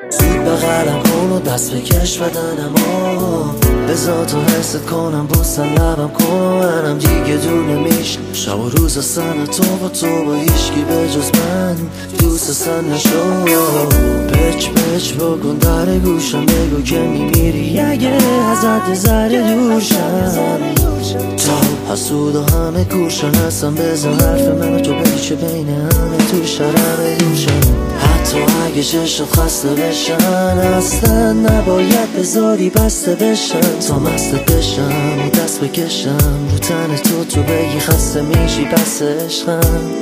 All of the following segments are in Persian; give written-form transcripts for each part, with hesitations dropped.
زود بغلم کن و دست بکش بدنمو بذار تو حست کنم بوسم لبم کن و منم دیگه دور نمیشم شب و روز اصلا تو با هیچکی به جز من دوست اصلا نشو پچ بکن در گوشم بگو که میمیری اگه ازت ذره دورشم تا حسود و همه کورشن هستم بزن حرف منو تو بگی چه بین همه تو شرم دوشم حتی اگه چشم خسته بشن اصلا نباید بذاری بسته بشن تا مست بشم و دست بکشم رو تن تو بگی خسته میشی بس عشقم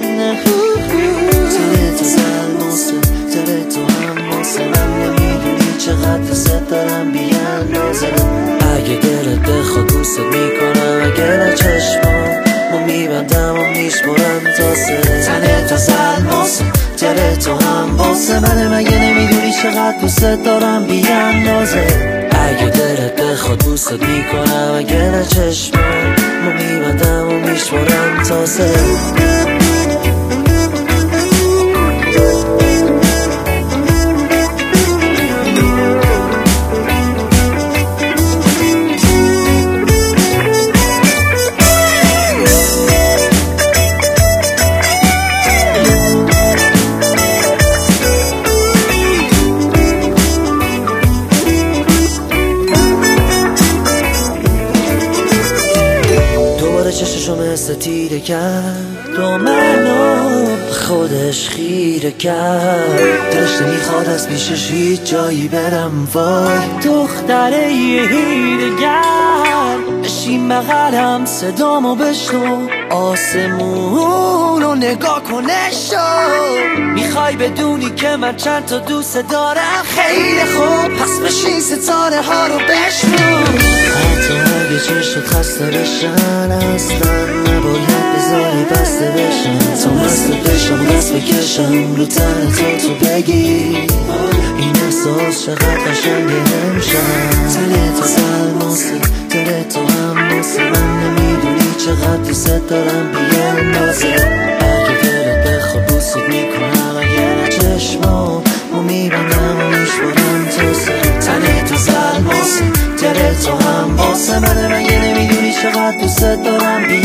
تره تو زلماسه تره تو هم ماسه من نمیدونی چقدر دوست دارم بیاندازه اگه دلت بخواد دوست میکنم اگه نه چشمامو میبندم و میشمرم تا سه تنه تو زلماسه تره تو هم باسه من مگه نمیدونی چقدر دوست دارم بیاندازه اگه دلت بخواد دوست میکنم اگه نه چشمامو میبندم و میشمرم تا سه چششو مثل تیره کرد و منو خودش خیره کرد دلش نمیخواد از پیشش هیچ جایی برم وای دختره هیره گر بشین بغلم صدامو بشنو آسمون رو نگاه کنه شو میخوای بدونی که من چند تا دوست دارم خیلی خوب پس بشین ستاره ها رو بشنو حتی اگه چشت خسته بشن اصلا نباید بذاری بسته بشن تا مست بشم و دست بکشم رو تن تو بگی این احساس چقدر قشنگه امشب تله تو زلماسه تله تو هم ماسه من نمیدونی چقدر دوست دارم بیاندازه اگه دلت بخواد دوست میکنم اگه نه چشمامو میبندم و میشمرم تا سه تله تو زلماسه تله تو هم باسه من مگه نمیدونی چقدر دوست دارم